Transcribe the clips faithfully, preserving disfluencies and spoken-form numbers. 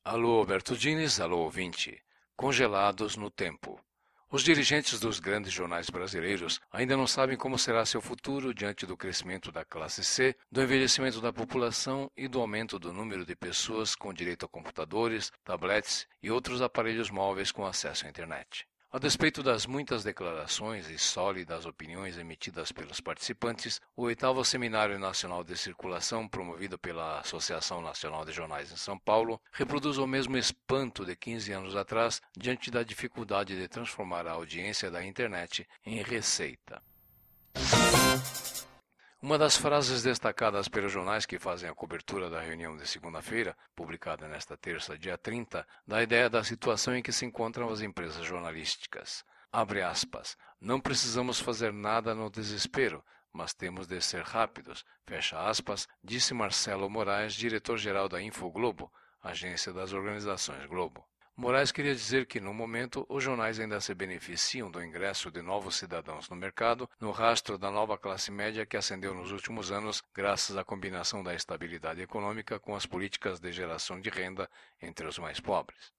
Alô, Alberto Diniz, alô, ouvinte. Congelados no tempo. Os dirigentes dos grandes jornais brasileiros ainda não sabem como será seu futuro diante do crescimento da classe C, do envelhecimento da população e do aumento do número de pessoas com direito a computadores, tablets e outros aparelhos móveis com acesso à internet. A despeito das muitas declarações e sólidas opiniões emitidas pelos participantes, o oitavo Seminário Nacional de Circulação, promovido pela Associação Nacional de Jornais em São Paulo, reproduz o mesmo espanto de quinze anos atrás diante da dificuldade de transformar a audiência da internet em receita. Uma das frases destacadas pelos jornais que fazem a cobertura da reunião de segunda-feira, publicada nesta terça, dia trinta, dá a ideia da situação em que se encontram as empresas jornalísticas. Abre aspas. Não precisamos fazer nada no desespero, mas temos de ser rápidos. Fecha aspas, disse Marcelo Moraes, diretor-geral da InfoGlobo, agência das organizações Globo. Moraes queria dizer que, no momento, os jornais ainda se beneficiam do ingresso de novos cidadãos no mercado, no rastro da nova classe média que ascendeu nos últimos anos graças à combinação da estabilidade econômica com as políticas de geração de renda entre os mais pobres.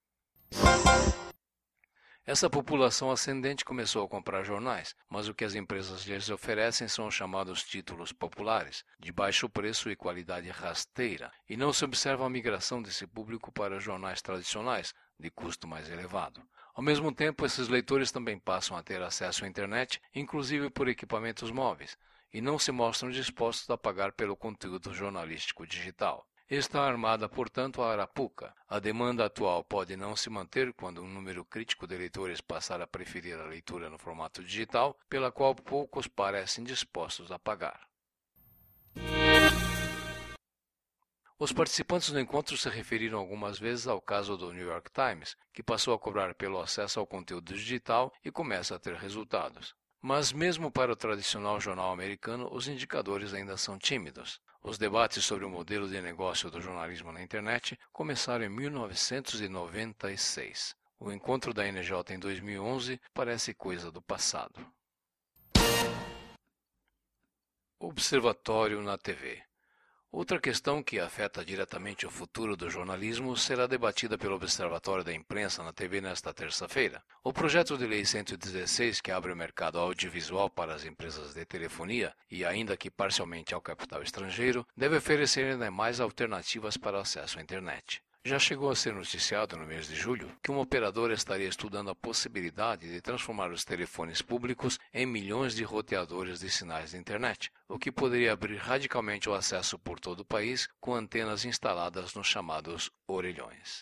Essa população ascendente começou a comprar jornais, mas o que as empresas lhes oferecem são os chamados títulos populares, de baixo preço e qualidade rasteira, e não se observa a migração desse público para jornais tradicionais, de custo mais elevado. Ao mesmo tempo, esses leitores também passam a ter acesso à internet, inclusive por equipamentos móveis, e não se mostram dispostos a pagar pelo conteúdo jornalístico digital. Está armada, portanto, a arapuca. A demanda atual pode não se manter quando um número crítico de leitores passar a preferir a leitura no formato digital, pela qual poucos parecem dispostos a pagar. Os participantes do encontro se referiram algumas vezes ao caso do New York Times, que passou a cobrar pelo acesso ao conteúdo digital e começa a ter resultados. Mas mesmo para o tradicional jornal americano, os indicadores ainda são tímidos. Os debates sobre o modelo de negócio do jornalismo na internet começaram em mil novecentos e noventa e seis. O encontro da N J em dois mil e onze parece coisa do passado. Observatório na T V. Outra questão que afeta diretamente o futuro do jornalismo será debatida pelo Observatório da Imprensa na T V nesta terça-feira. O projeto de lei cento e dezesseis, que abre o mercado audiovisual para as empresas de telefonia e ainda que parcialmente ao capital estrangeiro, deve oferecer ainda mais alternativas para acesso à internet. Já chegou a ser noticiado no mês de julho que uma operadora estaria estudando a possibilidade de transformar os telefones públicos em milhões de roteadores de sinais de internet, o que poderia abrir radicalmente o acesso por todo o país com antenas instaladas nos chamados orelhões.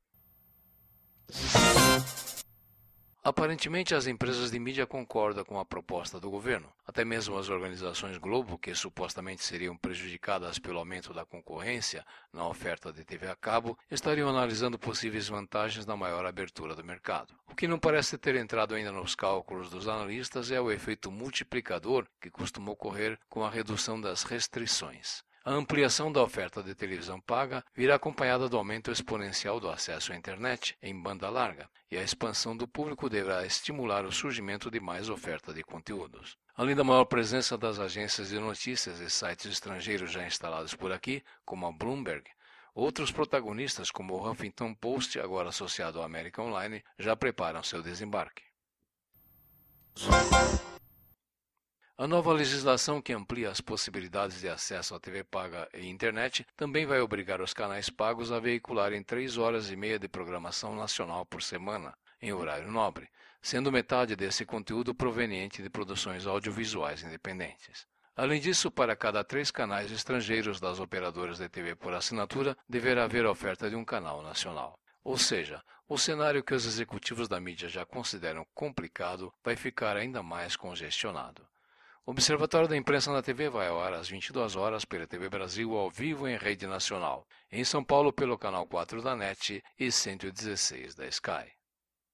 Aparentemente, as empresas de mídia concordam com a proposta do governo. Até mesmo as organizações Globo, que supostamente seriam prejudicadas pelo aumento da concorrência na oferta de T V a cabo, estariam analisando possíveis vantagens na maior abertura do mercado. O que não parece ter entrado ainda nos cálculos dos analistas é o efeito multiplicador que costuma ocorrer com a redução das restrições. A ampliação da oferta de televisão paga virá acompanhada do aumento exponencial do acesso à internet em banda larga, e a expansão do público deverá estimular o surgimento de mais oferta de conteúdos. Além da maior presença das agências de notícias e sites estrangeiros já instalados por aqui, como a Bloomberg, outros protagonistas, como o Huffington Post, agora associado à América Online, já preparam seu desembarque. A nova legislação que amplia as possibilidades de acesso à T V paga e internet também vai obrigar os canais pagos a veicularem três horas e meia de programação nacional por semana, em horário nobre, sendo metade desse conteúdo proveniente de produções audiovisuais independentes. Além disso, para cada três canais estrangeiros das operadoras de T V por assinatura, deverá haver a oferta de um canal nacional. Ou seja, o cenário que os executivos da mídia já consideram complicado vai ficar ainda mais congestionado. O Observatório da Imprensa na T V vai ao ar às vinte e duas horas pela T V Brasil ao vivo em rede nacional, em São Paulo pelo canal quatro da NET e cento e dezesseis da Sky.